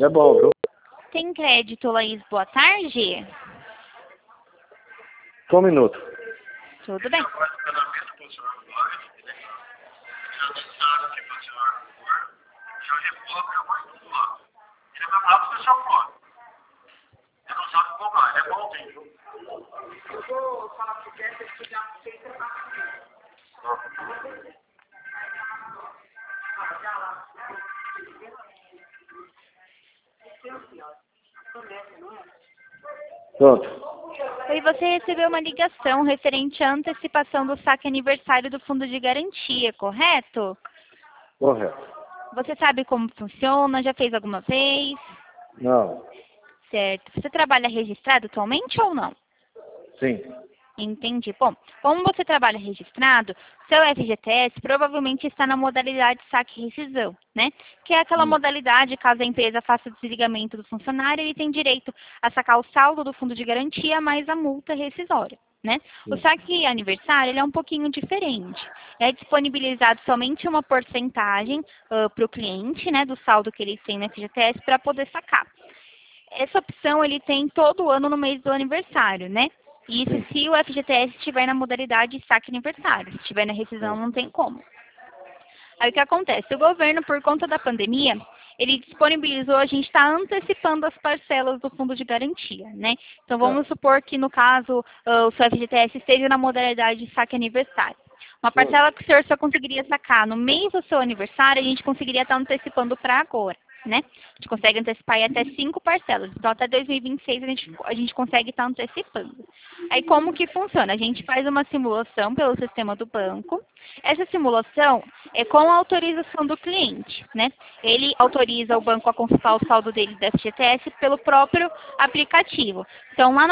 É bom, viu? Tem crédito, Laís? Boa tarde. Só um minuto. Tudo bem. Pronto. Oi, você recebeu uma ligação referente à antecipação do saque aniversário do Fundo de Garantia, correto? Correto. Você sabe como funciona? Já fez alguma vez? Não. Certo. Você trabalha registrado atualmente ou não? Sim. Entendi. Bom, como você trabalha registrado, seu FGTS provavelmente está na modalidade saque e rescisão, né? Que é aquela modalidade, caso a empresa faça o desligamento do funcionário, ele tem direito a sacar o saldo do fundo de garantia mais a multa rescisória, né? O saque aniversário, ele é um pouquinho diferente. É disponibilizado somente uma porcentagem para o cliente, né, do saldo que ele tem no FGTS para poder sacar. Essa opção ele tem todo ano no mês do aniversário, né? Isso se o FGTS estiver na modalidade saque aniversário. Se estiver na rescisão, não tem como. Aí o que acontece? O governo, por conta da pandemia, ele disponibilizou, a gente está antecipando as parcelas do fundo de garantia, né? Então vamos supor que, no caso, o seu FGTS esteja na modalidade saque aniversário. Uma parcela que o senhor só conseguiria sacar no mês do seu aniversário, a gente conseguiria estar antecipando para agora, né? A gente consegue antecipar até 5 parcelas. Então, até 2026, a gente consegue estar antecipando. Aí, como que funciona? A gente faz uma simulação pelo sistema do banco. Essa simulação é com a autorização do cliente, né? Ele autoriza o banco a consultar o saldo dele da FGTS pelo próprio aplicativo. Então, lá